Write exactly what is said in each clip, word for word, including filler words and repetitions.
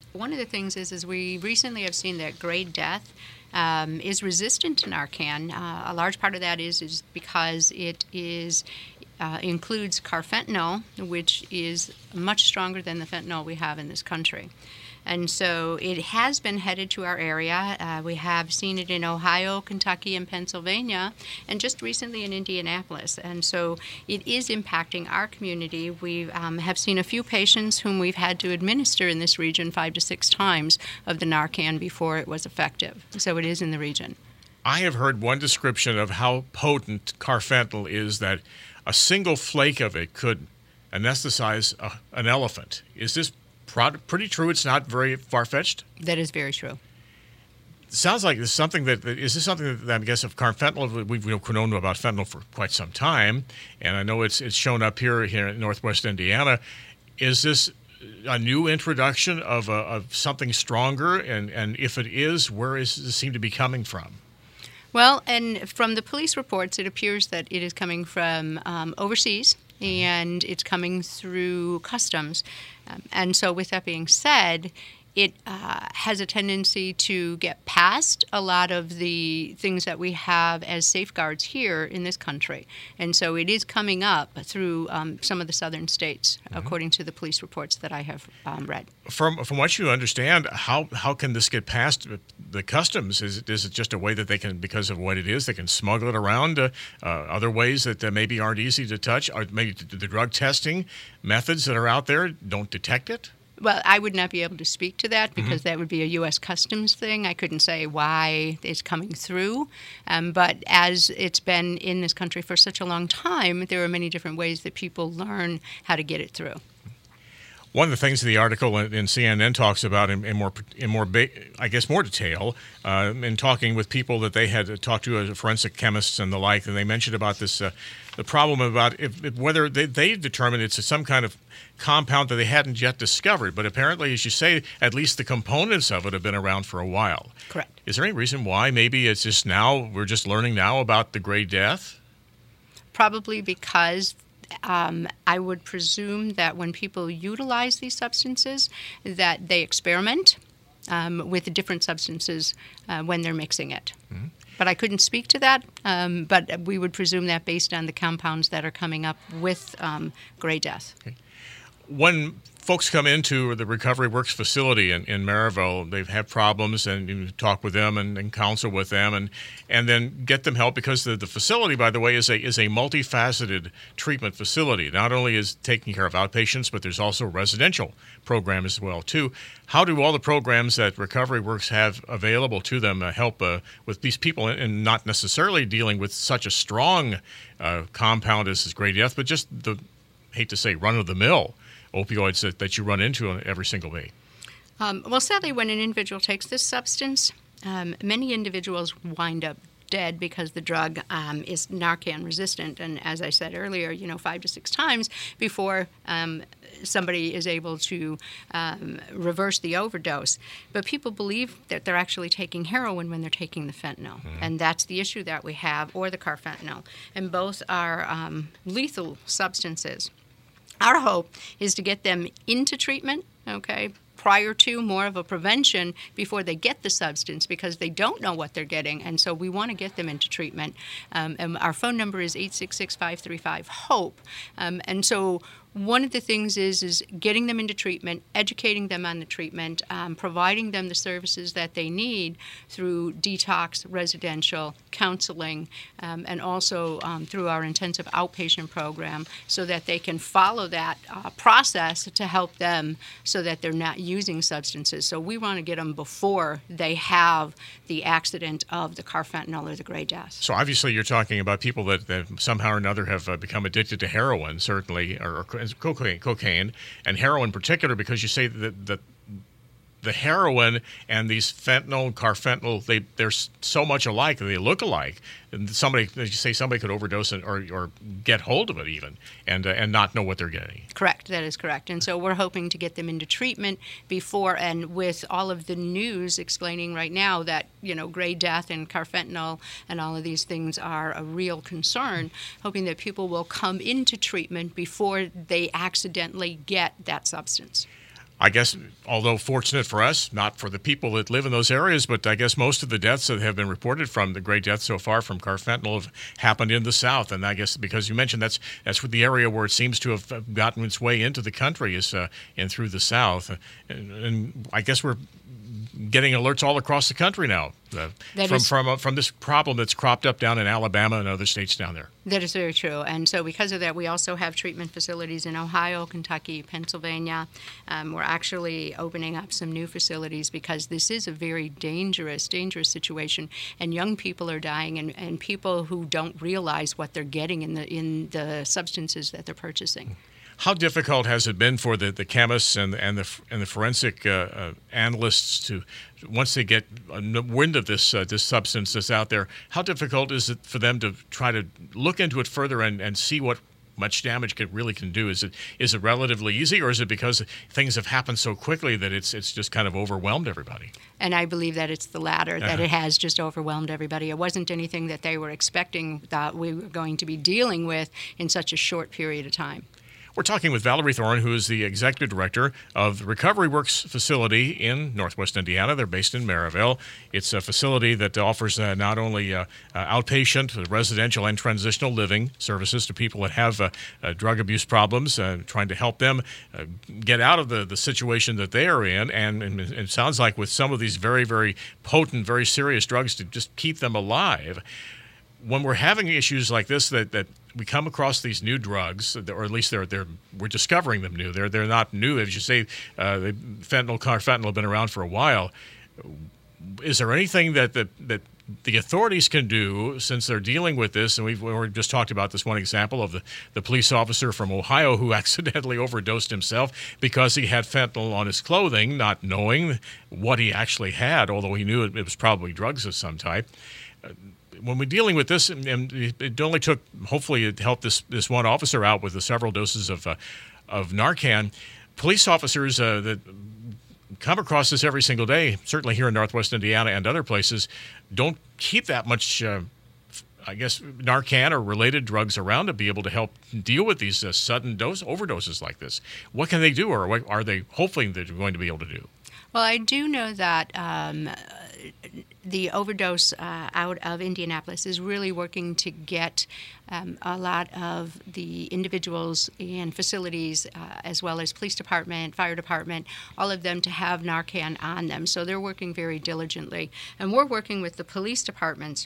One of the things is, is we recently have seen that gray death um, is resistant to Narcan. Uh, a large part of that is is because it is uh, includes carfentanil, which is much stronger than the fentanyl we have in this country. And so it has been headed to our area. Uh, we have seen it in Ohio, Kentucky, and Pennsylvania, and just recently in Indianapolis. And so it is impacting our community. We um, have seen a few patients whom we've had to administer in this region five to six times of the Narcan before it was effective. So it is in the region. I have heard one description of how potent carfentanil is, that a single flake of it could anesthetize a, an elephant. Is this pretty true? It's not very far-fetched? That is very true. It sounds like it's something that, is this something that, I guess, of carfentanil, we've known about fentanyl for quite some time, and I know it's it's shown up here, here in Northwest Indiana. Is this a new introduction of, a, of something stronger, and, and if it is, where is it seem to be coming from? Well, and from the police reports, it appears that it is coming from um, overseas, and it's coming through customs. Um, and so with that being said, it uh, has a tendency to get past a lot of the things that we have as safeguards here in this country. And so it is coming up through um, some of the southern states, mm-hmm. according to the police reports that I have um, read. From from what you understand, how how can this get past the customs? Is it, is it just a way that they can, because of what it is, they can smuggle it around? Uh, uh, other ways that uh, maybe aren't easy to touch? Or maybe the drug testing methods that are out there don't detect it? Well, I would not be able to speak to that because mm-hmm. that would be a U S Customs thing. I couldn't say why it's coming through. Um, but as it's been in this country for such a long time, there are many different ways that people learn how to get it through. One of the things the article in C N N talks about in, in more, in more, I guess, more detail, uh, in talking with people that they had talked to, as forensic chemists and the like, and they mentioned about this, uh, the problem about if, if whether they, they determined it's some kind of compound that they hadn't yet discovered, but apparently, as you say, at least the components of it have been around for a while. Correct. Is there any reason why maybe it's just now, we're just learning now about the gray death? Probably because Um, I would presume that when people utilize these substances, that they experiment um, with different substances uh, when they're mixing it. Mm-hmm. But I couldn't speak to that, um, but we would presume that based on the compounds that are coming up with um, gray death. Okay. When folks come into the Recovery Works facility in, in Maryville, they have problems, and you talk with them and, and counsel with them, and and then get them help, because the, the facility, by the way, is a is a multifaceted treatment facility. Not only is taking care of outpatients, but there's also a residential program as well too. How do all the programs that Recovery Works have available to them uh, help uh, with these people, and, and not necessarily dealing with such a strong uh, compound as is gray death, but just the, hate to say, run-of-the-mill opioids that, that you run into every single day? Um, well, sadly, when an individual takes this substance, um, many individuals wind up dead because the drug um, is Narcan resistant. And as I said earlier, you know, five to six times before um, somebody is able to um, reverse the overdose. But people believe that they're actually taking heroin when they're taking the fentanyl. Mm-hmm. And that's the issue that we have, or the carfentanil. And both are um, lethal substances. Our hope is to get them into treatment, okay, prior to, more of a prevention before they get the substance, because they don't know what they're getting, and so we want to get them into treatment. Um, and our phone number is eight six six, five three five, HOPE. Um, and so one of the things is is getting them into treatment, educating them on the treatment, um, providing them the services that they need through detox, residential, counseling, um, and also um, through our intensive outpatient program, so that they can follow that uh, process to help them so that they're not using substances. So we want to get them before they have the accident of the carfentanil or the gray death. So obviously you're talking about people that, that somehow or another have uh, become addicted to heroin, certainly, or, or cocaine, cocaine, and heroin in particular, because you say that, that the heroin and these fentanyl, carfentanil, they, they're so much alike, they look alike. And somebody, as you say, somebody could overdose it, or, or get hold of it even, and uh, and not know what they're getting. Correct, that is correct. And so we're hoping to get them into treatment before, and with all of the news explaining right now that, you know, gray death and carfentanil and all of these things are a real concern, hoping that people will come into treatment before they accidentally get that substance. I guess, although fortunate for us, not for the people that live in those areas, but I guess most of the deaths that have been reported from the great deaths so far from carfentanil have happened in the South. And I guess because you mentioned that's that's the area where it seems to have gotten its way into the country is uh, in through the South. And, and I guess we're getting alerts all across the country now uh, from is, from uh, from this problem that's cropped up down in Alabama and other states down there. That is very true. And so because of that, we also have treatment facilities in Ohio, Kentucky, Pennsylvania. Um, we're actually opening up some new facilities because this is a very dangerous, dangerous situation. And young people are dying, and, and people who don't realize what they're getting in the in the substances that they're purchasing. How difficult has it been for the, the chemists and and the and the forensic uh, uh, analysts to, once they get wind of this uh, this substance that's out there, how difficult is it for them to try to look into it further and, and see what much damage it really can do? Is it is it relatively easy, or is it because things have happened so quickly that it's it's just kind of overwhelmed everybody? And I believe that it's the latter, uh-huh. that it has just overwhelmed everybody. It wasn't anything that they were expecting that we were going to be dealing with in such a short period of time. We're talking with Valerie Thorne, who is the executive director of the Recovery Works facility in Northwest Indiana. They're based in Maryville. It's a facility that offers uh, not only uh, uh, outpatient, residential, and transitional living services to people that have uh, uh, drug abuse problems, uh, trying to help them uh, get out of the, the situation that they are in. And, and it sounds like with some of these very, very potent, very serious drugs to just keep them alive. When we're having issues like this, that, that we come across these new drugs, or at least they're they're we're discovering them new. They're they're not new, as you say. Uh, they, fentanyl, carfentanil have been around for a while. Is there anything that that that the authorities can do, since they're dealing with this? And we've we just talked about this one example of the, the police officer from Ohio who accidentally overdosed himself because he had fentanyl on his clothing, not knowing what he actually had, although he knew it, it was probably drugs of some type. Uh, When we're dealing with this, and it only took, hopefully it helped this, this one officer out with the several doses of uh, of Narcan. Police officers uh, that come across this every single day, certainly here in Northwest Indiana and other places, don't keep that much, uh, I guess, Narcan or related drugs around to be able to help deal with these uh, sudden dose overdoses like this. What can they do, or what are they hoping they're going to be able to do? Well, I do know that um, the overdose uh, out of Indianapolis is really working to get um, a lot of the individuals and facilities, uh, as well as police department, fire department, all of them to have Narcan on them. So they're working very diligently. And we're working with the police departments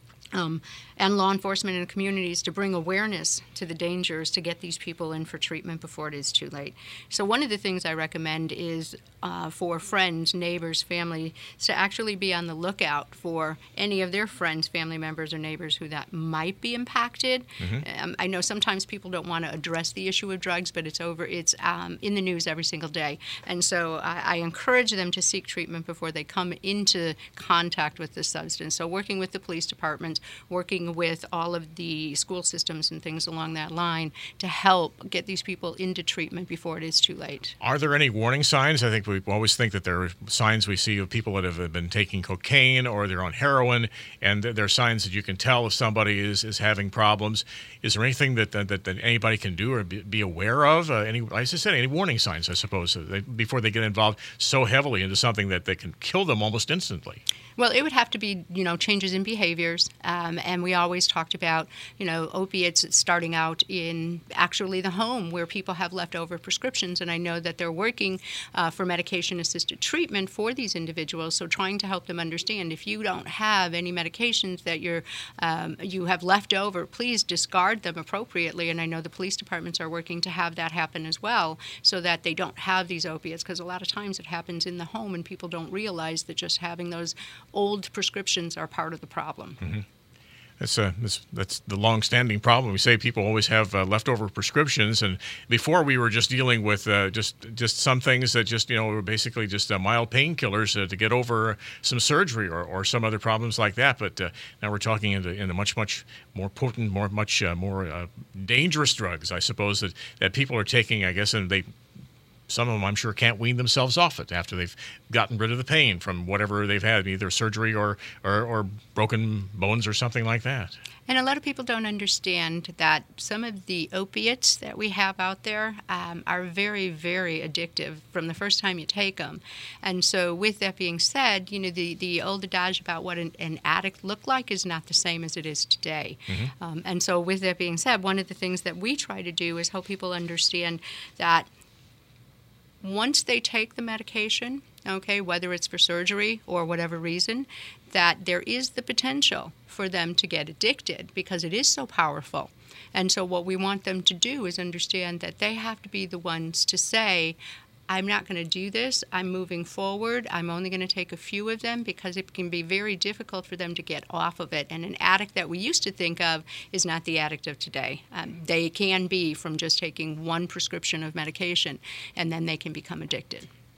Um, and law enforcement in communities to bring awareness to the dangers, to get these people in for treatment before it is too late. So one of the things I recommend is uh, for friends, neighbors, family, to actually be on the lookout for any of their friends, family members, or neighbors who that might be impacted. Mm-hmm. Um, I know sometimes people don't want to address the issue of drugs, but it's over. It's um, in the news every single day. And so I, I encourage them to seek treatment before they come into contact with this substance. So working with the police department, working with all of the school systems and things along that line to help get these people into treatment before it is too late. Are there any warning signs? I think we always think that there are signs we see of people that have been taking cocaine or they're on heroin, and there are signs that you can tell if somebody is, is having problems. Is there anything that that, that anybody can do or be, be aware of? Uh, any, like I said, any warning signs, I suppose, uh, they, before they get involved so heavily into something that they can kill them almost instantly? Well, it would have to be, you know, changes in behaviors. Um, and we always talked about, you know, opiates starting out in actually the home where people have leftover prescriptions. And I know that they're working uh, for medication-assisted treatment for these individuals. So trying to help them understand, if you don't have any medications that you're um, you have left over, please discard them appropriately. And I know the police departments are working to have that happen as well, so that they don't have these opiates. Because a lot of times it happens in the home, and people don't realize that just having those old prescriptions are part of the problem. Mm-hmm. That's, uh, that's that's the long-standing problem. We say people always have uh, leftover prescriptions, and before we were just dealing with uh, just just some things that just you know were basically just uh, mild painkillers uh, to get over some surgery or, or some other problems like that. But uh, now we're talking into into much much more potent, more much uh, more uh, dangerous drugs, I suppose, that, that people are taking. I guess, and they some of them, I'm sure, can't wean themselves off it after they've gotten rid of the pain from whatever they've had, either surgery or, or, or broken bones or something like that. And a lot of people don't understand that some of the opiates that we have out there um, are very, very addictive from the first time you take them. And so with that being said, you know, the, the old adage about what an, an addict looked like is not the same as it is today. Mm-hmm. Um, and so with that being said, one of the things that we try to do is help people understand that once they take the medication, okay, whether it's for surgery or whatever reason, that there is the potential for them to get addicted because it is so powerful. And so what we want them to do is understand that they have to be the ones to say, I'm not going to do this, I'm moving forward, I'm only going to take a few of them, because it can be very difficult for them to get off of it. And an addict that we used to think of is not the addict of today. Um, they can be from just taking one prescription of medication, and then they can become addicted.